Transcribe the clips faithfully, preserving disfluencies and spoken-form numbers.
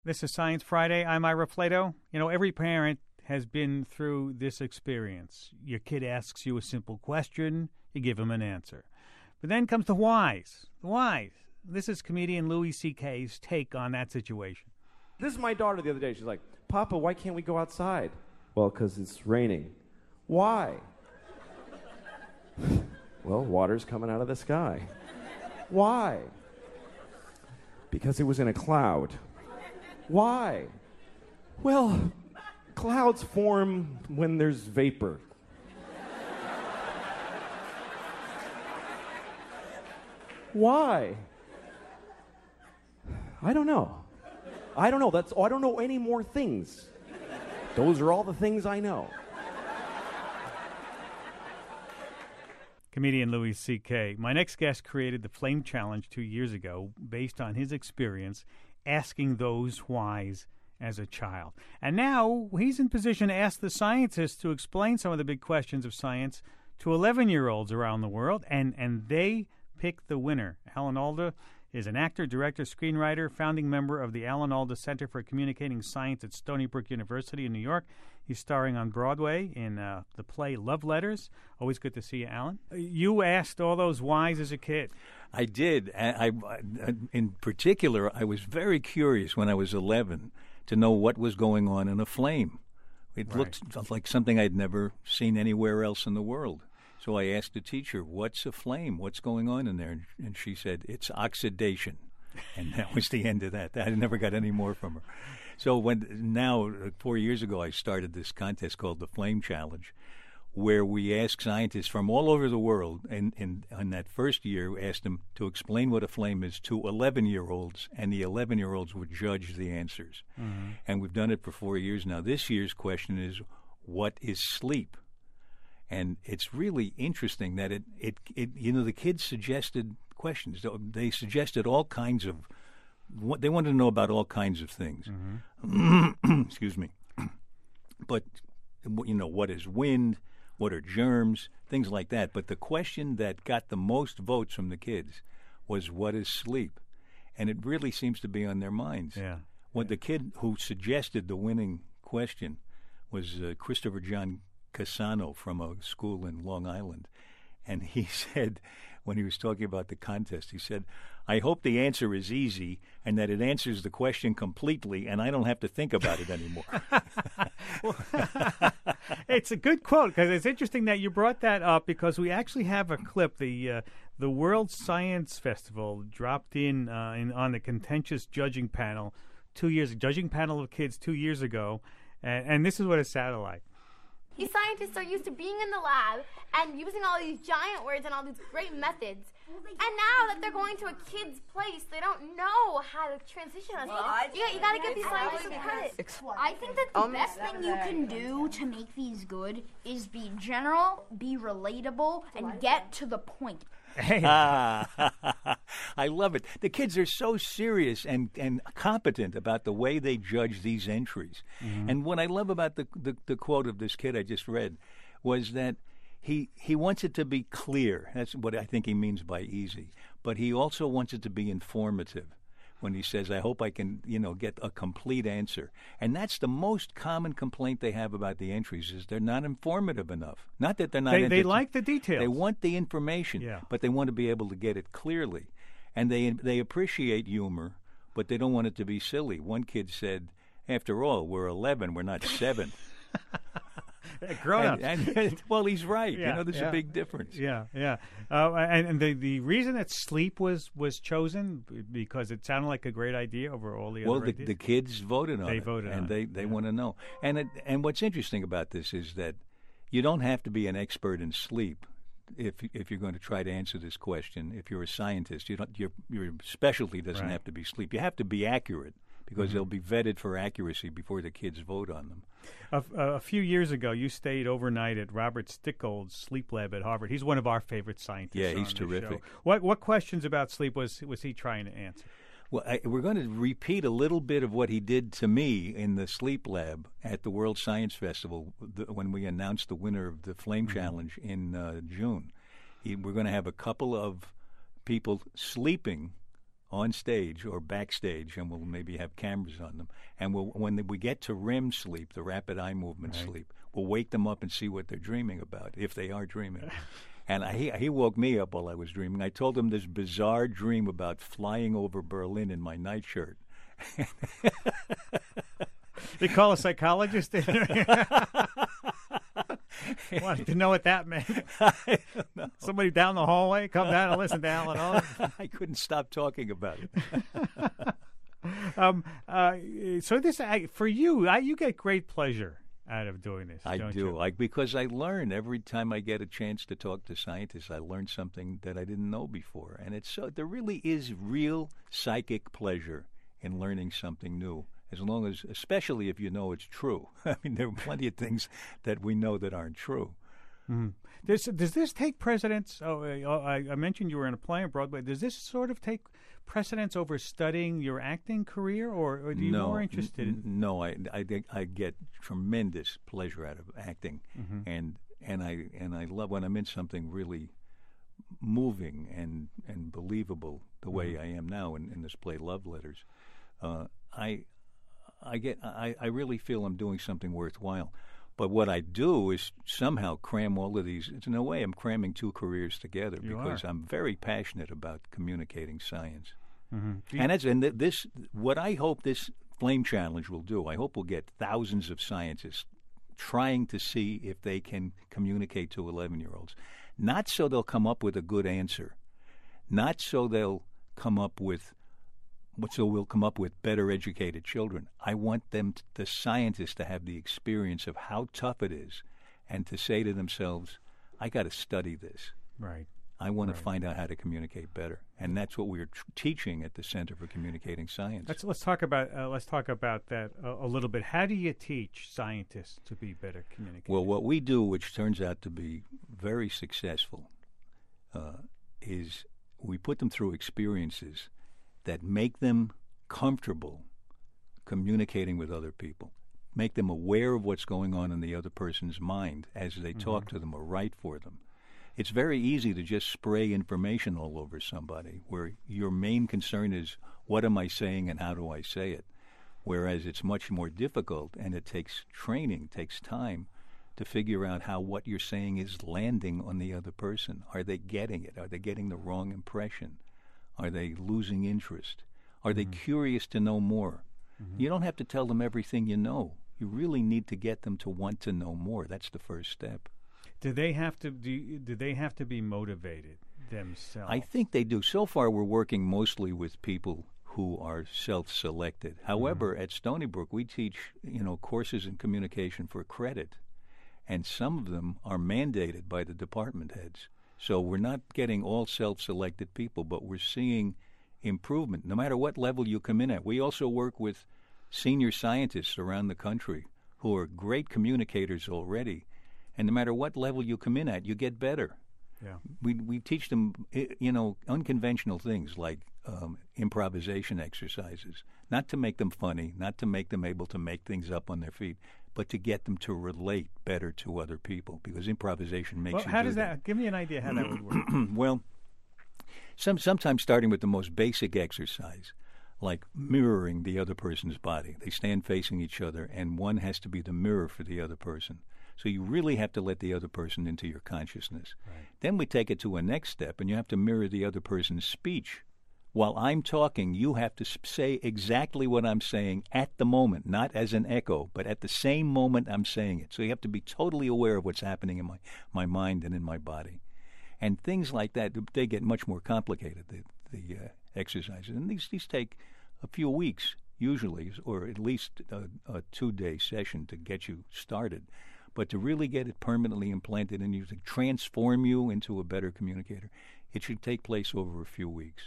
This is Science Friday. I'm Ira Flato. You know, every parent has been through this experience. Your kid asks you a simple question, you give him an answer. But then comes the whys. The whys. This is comedian Louis C K's take on that situation. This is my daughter the other day. She's like, Papa, why can't we go outside? Well, because it's raining. Why? Well, water's coming out of the sky. Why? Because it was in a cloud. Why? Well, clouds form when there's vapor. Why? I don't know. I don't know. That's I don't know any more things. Those are all the things I know. Comedian Louis C K. My next guest created the Flame Challenge two years ago based on his experience asking those whys as a child. And now he's in position to ask the scientists to explain some of the big questions of science to eleven-year-olds around the world, and, and they pick the winner. Alan Alda is an actor, director, screenwriter, founding member of the Alan Alda Center for Communicating Science at Stony Brook University in New York. He's starring on Broadway in uh, the play Love Letters. Always good to see you, Alan. You asked all those whys as a kid. I did. I, I, in particular, I was very curious when I was eleven to know what was going on in a flame. It Right. looked like something I'd never seen anywhere else in the world. So I asked the teacher, what's a flame? What's going on in there? And she said, it's oxidation. And that was the end of that. I never got any more from her. So when now, four years ago, I started this contest called the Flame Challenge, where we ask scientists from all over the world, and in that first year, we asked them to explain what a flame is to eleven-year-olds, and the eleven-year-olds would judge the answers. Mm-hmm. And we've done it for four years now. This year's question is, what is sleep? And it's really interesting that it, it, it you know, the kids suggested questions. They suggested all kinds of, they wanted to know about all kinds of things. Mm-hmm. Excuse me. But, you know, what is wind? What are germs? Things like that. But the question that got the most votes from the kids was, what is sleep? And it really seems to be on their minds. Yeah. What the kid who suggested the winning question was uh, Christopher John Cassano from a school in Long Island. And he said, when he was talking about the contest, he said, I hope the answer is easy and that it answers the question completely and I don't have to think about it anymore. It's a good quote, because it's interesting that you brought that up, because we actually have a clip. The uh, the World Science Festival dropped in, uh, in on the contentious judging panel two years, judging panel of kids two years ago, and, and this is what it sounded like. These scientists are used to being in the lab and using all these giant words and all these great methods. And now that they're going to a kid's place, they don't know how to transition us. Well, you, you got to give these scientists some credit. I think that the best thing you can do to make these good is be general, be relatable, and get to the point. Hey. Ah, I love it. The kids are so serious and, and competent about the way they judge these entries. Mm-hmm. And what I love about the, the the quote of this kid I just read was that he he wants it to be clear. That's what I think he means by easy. But he also wants it to be informative when he says, I hope I can, you know, get a complete answer. And that's the most common complaint they have about the entries, is they're not informative enough. Not that they're not. They, they enter- like the details. They want the information, yeah. but they want to be able to get it clearly. And they they appreciate humor, but they don't want it to be silly. One kid said, after all, we're eleven, we're not seven. Grown-ups. And, and, well, he's right. Yeah, you know, there's yeah. a big difference. Yeah, yeah. Uh, and and the, the reason that sleep was, was chosen, because it sounded like a great idea over all the well, other the, ideas. the kids voted on they it. They voted and on they, it. they yeah. want to know. And it, and what's interesting about this is that you don't have to be an expert in sleep if if you're going to try to answer this question. If you're a scientist, you don't, your your specialty doesn't right. have to be sleep. You have to be accurate, because mm-hmm. they'll be vetted for accuracy before the kids vote on them. A, a few years ago, you stayed overnight at Robert Stickold's sleep lab at Harvard. He's one of our favorite scientists. Yeah, he's on terrific. Show. What what questions about sleep was was he trying to answer? Well, I, we're going to repeat a little bit of what he did to me in the sleep lab at the World Science Festival the, when we announced the winner of the Flame mm-hmm. Challenge in uh, June. He, we're going to have a couple of people sleeping on stage or backstage, and we'll maybe have cameras on them. And we'll, when we get to R E M sleep, the rapid eye movement Right. sleep, we'll wake them up and see what they're dreaming about, if they are dreaming. And I, he, he woke me up while I was dreaming. I told him this bizarre dream about flying over Berlin in my nightshirt. They call a psychologist in there. Wanted to know what that meant. I don't know. Somebody down the hallway, come down and listen to Alan Owen. I couldn't stop talking about it. um, uh, so this, I, for you, I, you get great pleasure out of doing this. I don't do, you? like because I learn every time I get a chance to talk to scientists. I learn something that I didn't know before, and it's so there really is real psychic pleasure in learning something new. As long as, especially if you know it's true. I mean, there are plenty of things that we know that aren't true. Mm-hmm. Does, does this take precedence? Oh, uh, I, I mentioned you were in a play on Broadway. Does this sort of take precedence over studying your acting career, or, or are you no, more interested n- in? No, I, I, I get tremendous pleasure out of acting, Mm-hmm. and and I and I love when I'm in something really moving and and believable, the way Mm-hmm. I am now in, in this play, Love Letters. Uh, I I get I, I really feel I'm doing something worthwhile. But what I do is somehow cram all of these. In a way, I'm cramming two careers together You because are. I'm very passionate about communicating science. Mm-hmm. Do you- And that's and th- this what I hope this Flame Challenge will do. I hope we'll get thousands of scientists trying to see if they can communicate to eleven-year-olds. Not so they'll come up with a good answer, not so they'll come up with so we'll come up with better educated children. I want them, t- the scientists, to have the experience of how tough it is, and to say to themselves, "I got to study this. right. I want Right. to find out how to communicate better." And that's what we're tr- teaching at the Center for Communicating Science. Let's let's talk about uh, let's talk about that a, a little bit. How do you teach scientists to be better communicators? Well, what we do, which turns out to be very successful, uh, is we put them through experiences that make them comfortable communicating with other people, make them aware of what's going on in the other person's mind as they talk to them or write for them. It's very easy to just spray information all over somebody, where your main concern is, what am I saying and how do I say it? Whereas it's much more difficult, and it takes training, takes time to figure out how what you're saying is landing on the other person. Are they getting it? Are they getting the wrong impression? Are they losing interest? Are they curious to know more? You don't have to tell them everything you know. You really need to get them to want to know more. That's the first step. Do they have to do? you- Do they have to be motivated themselves? I think they do. So far, we're working mostly with people who are self-selected. However, at Stony Brook, we teach, you know, courses in communication for credit, and some of them are mandated by the department heads. So we're not getting all self-selected people, but we're seeing improvement, no matter what level you come in at. We also work with senior scientists around the country who are great communicators already, and no matter what level you come in at, you get better. Yeah. We we teach them, i- you know, unconventional things like um, improvisation exercises, not to make them funny, not to make them able to make things up on their feet, but to get them to relate better to other people, because improvisation makes Well, you how do does that? Give me an idea how that would work. well, some sometimes starting with the most basic exercise, like mirroring the other person's body. They stand facing each other, and one has to be the mirror for the other person. So you really have to let the other person into your consciousness. Right. Then we take it to a next step, and you have to mirror the other person's speech. While I'm talking, you have to s- say exactly what I'm saying at the moment, not as an echo, but at the same moment I'm saying it. So you have to be totally aware of what's happening in my, my mind and in my body. And things like that, they get much more complicated, the, the uh, exercises. And these, these take a few weeks, usually, or at least a, a two-day session to get you started. But to really get it permanently implanted in you, to transform you into a better communicator, it should take place over a few weeks.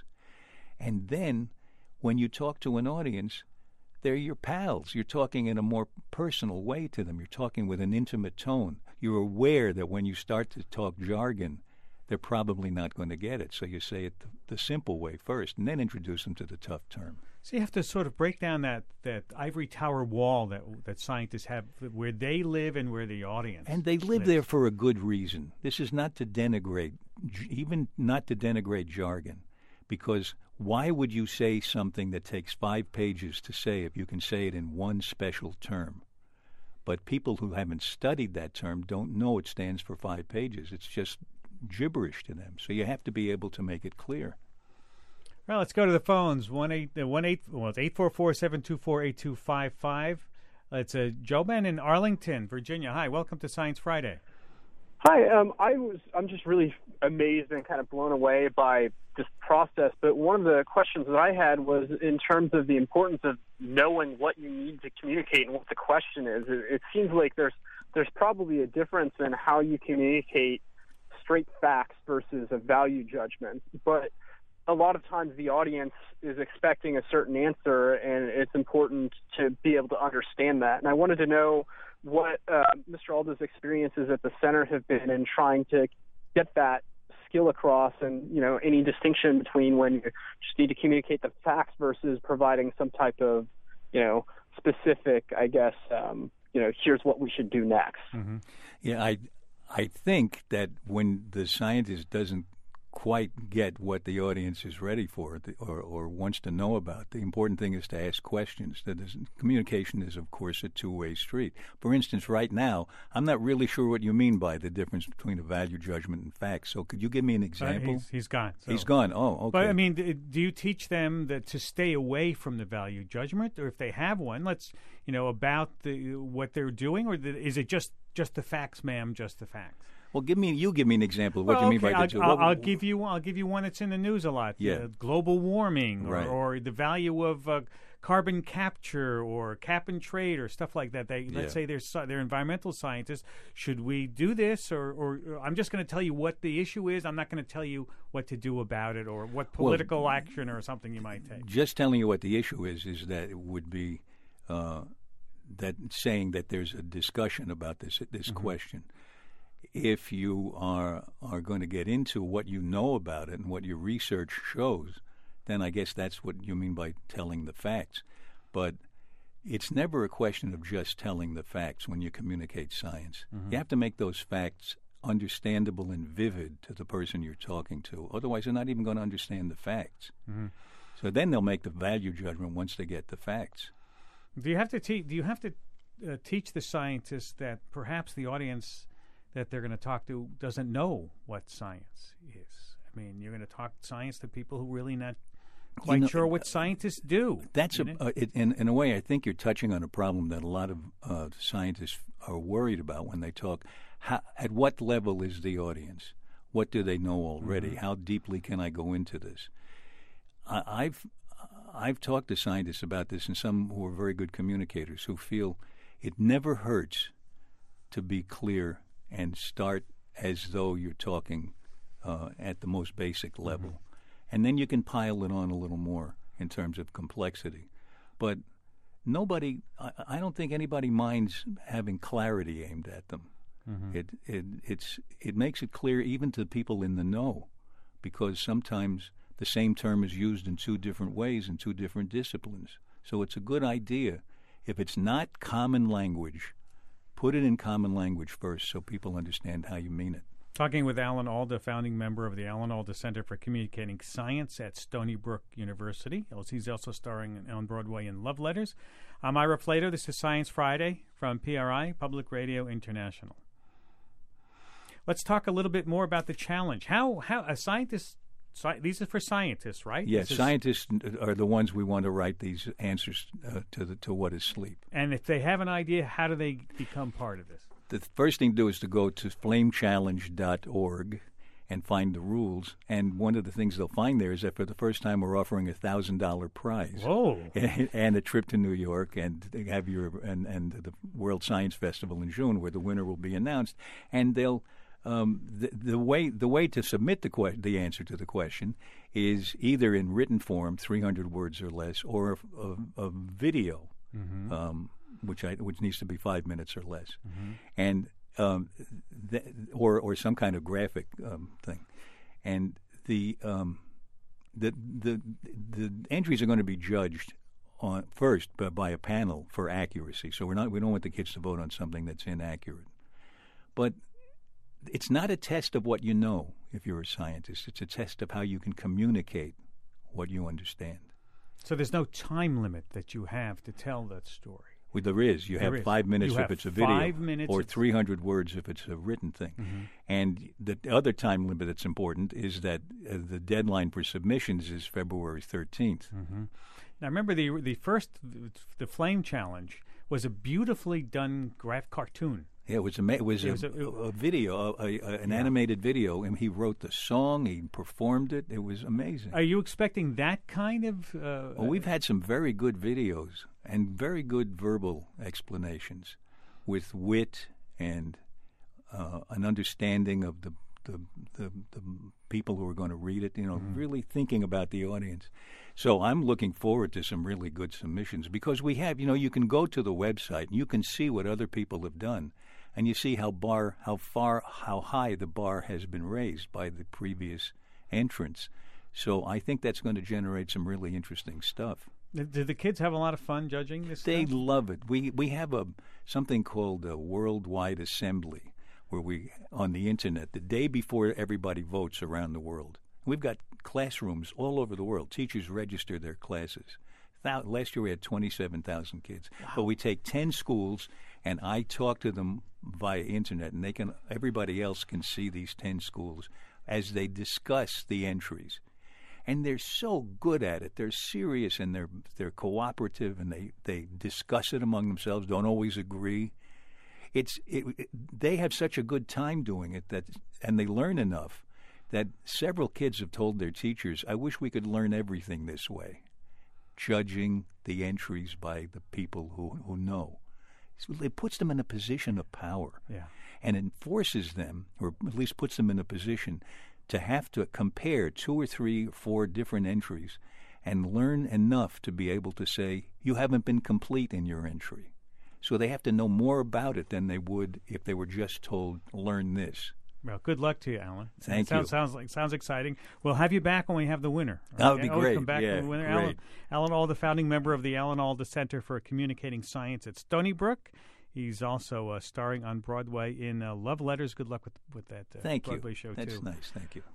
And then, when you talk to an audience, they're your pals. You're talking in a more personal way to them. You're talking with an intimate tone. You're aware that when you start to talk jargon, they're probably not going to get it. So you say it the, the simple way first, and then introduce them to the tough term. So you have to sort of break down that, that ivory tower wall that that scientists have, where they live and where the audience. And they live lives. there for a good reason. This is not to denigrate, j- even not to denigrate jargon, because Why would you say something that takes five pages to say if you can say it in one special term? But people who haven't studied that term don't know it stands for five pages. It's just gibberish to them. So you have to be able to make it clear. Well, let's go to the phones. One eight uh, one eight well, it's eight four four seven two four eight two five five. It's uh, Joe Ben in Arlington, Virginia. Hi, welcome to Science Friday. Hi, um, I was I'm just really amazed and kind of blown away by this process. But one of the questions that I had was in terms of the importance of knowing what you need to communicate and what the question is. It, it seems like there's there's probably a difference in how you communicate straight facts versus a value judgment. But a lot of times the audience is expecting a certain answer, and it's important to be able to understand that. And I wanted to know what uh, Mister Alda's experiences at the center have been in trying to get that skill across, and, you know, any distinction between when you just need to communicate the facts versus providing some type of, you know, specific, I guess, um, you know, here's what we should do next. Mm-hmm. Yeah, I, I think that when the scientist doesn't quite get what the audience is ready for or, or wants to know about, the important thing is to ask questions. That is, communication is, of course, a two-way street. For instance, right now, I'm not really sure what you mean by the difference between a value judgment and facts. So could you give me an example? Uh, he's, he's gone. So. He's gone. Oh, okay. But, I mean, do you teach them that to stay away from the value judgment? Or if they have one, let's, you know, about the what they're doing? Or the, is it just, just the facts, ma'am, just the facts? Well, give me you give me an example of what well, you mean okay, by I'll, the. I'll, what, I'll give you I'll give you one that's in the news a lot. Yeah. Uh, global warming, or, right. or the value of uh, carbon capture, or cap and trade, or stuff like that. They let's yeah. say they're they're environmental scientists. Should we do this, or, or, or I'm just going to tell you what the issue is. I'm not going to tell you what to do about it, or what political well, action or something you might take. Just telling you what the issue is is that it would be uh, that saying that there's a discussion about this this mm-hmm. question. If you are are going to get into what you know about it and what your research shows, then I guess that's what you mean by telling the facts. But it's never a question of just telling the facts when you communicate science. Mm-hmm. You have to make those facts understandable and vivid to the person you're talking to. Otherwise, they're not even going to understand the facts. Mm-hmm. So then they'll make the value judgment once they get the facts. Do you have to te- do you have to uh, teach the scientists that perhaps the audience that they're going to talk to doesn't know what science is? I mean, you're going to talk science to people who really not quite you know, sure what scientists do. That's a, uh, it, in, in a way, I think you're touching on a problem that a lot of uh, scientists are worried about when they talk. How, at what level is the audience? What do they know already? Mm-hmm. How deeply can I go into this? I, I've I've talked to scientists about this, and some who are very good communicators who feel it never hurts to be clear and start as though you're talking uh, at the most basic level. Mm-hmm. And then you can pile it on a little more in terms of complexity. But nobody, I, I don't think anybody minds having clarity aimed at them. Mm-hmm. It, it, it's, it makes it clear even to people in the know, because sometimes the same term is used in two different ways in two different disciplines. So it's a good idea. If it's not common language, put it in common language first so people understand how you mean it. Talking with Alan Alda, founding member of the Alan Alda Center for Communicating Science at Stony Brook University. He's also starring on Broadway in Love Letters. I'm Ira Flato. This is Science Friday from P R I, Public Radio International. Let's talk a little bit more about the challenge. How how a scientist, sci- these are for scientists, right? Yes, scientists are the ones we want to write these answers uh, to the, to what is sleep. And if they have an idea, how do they become part of this? The first thing to do is to go to flame challenge dot org and find the rules. And one of the things they'll find there is that for the first time we're offering a one thousand dollars prize. Whoa. And, and a trip to New York, and have your and, and the World Science Festival in June, where the winner will be announced. And they'll um, the, the way the way to submit the que- the answer to the question is either in written form, three hundred words or less, or a, a, a video. Mm-hmm. Um, which I, which needs to be five minutes or less, mm-hmm. and um, th- or or some kind of graphic um, thing, and the um, the the the entries are going to be judged on first by, by a panel for accuracy. So we're not we don't want the kids to vote on something that's inaccurate, but it's not a test of what you know if you're a scientist. It's a test of how you can communicate what you understand. So there's no time limit that you have to tell that story. Well, there is. You There have is. five minutes You if have it's a video, five minutes or if- three hundred words if it's a written thing. Mm-hmm. And the other time limit that's important is that uh, the deadline for submissions is February thirteenth. Mm-hmm. Now, remember the the first the Flame Challenge was a beautifully done graph cartoon. Yeah, it was, ama- it was, It a, was a- a video, a, a, an Yeah. animated video, and he wrote the song, he performed it. It was amazing. Are you expecting that kind of? Uh, Well, we've had some very good videos and very good verbal explanations with wit and uh, an understanding of the, the the the people who are going to read it, you know, Mm-hmm. really thinking about the audience. So I'm looking forward to some really good submissions because we have, you know, you can go to the website and you can see what other people have done, and you see how bar, how far, how high the bar has been raised by the previous entrants. So I think that's going to generate some really interesting stuff. Did did the kids have a lot of fun judging this? They stuff? love it. We we have a something called a worldwide assembly where we on the internet the day before everybody votes around the world. We've got classrooms all over the world. Teachers register their classes. Thou- last year we had twenty-seven thousand kids. But we take ten schools and I talk to them via internet, and they can everybody else can see these ten schools as they discuss the entries. And they're so good at it. They're serious and they're they're cooperative, and they, they discuss it among themselves. Don't always agree. It's it, it, they have such a good time doing it that, and they learn enough that several kids have told their teachers, "I wish we could learn everything this way," judging the entries by the people who who know. So it puts them in a position of power, Yeah. and enforces them, or at least puts them in a position to have to compare two or three or four different entries and learn enough to be able to say, you haven't been complete in your entry. So they have to know more about it than they would if they were just told, learn this. Well, good luck to you, Alan. Thank it sounds, you. Sounds like sounds exciting. We'll have you back when we have the winner. That would be Always great. Come back Yeah, when the winner. great. Alan, Alan Alda, founding member of the Alan Alda Center for Communicating Science at Stony Brook. He's also uh, starring on Broadway in uh, Love Letters. Good luck with with that uh, Thank Broadway you. show That's too. nice. Thank you.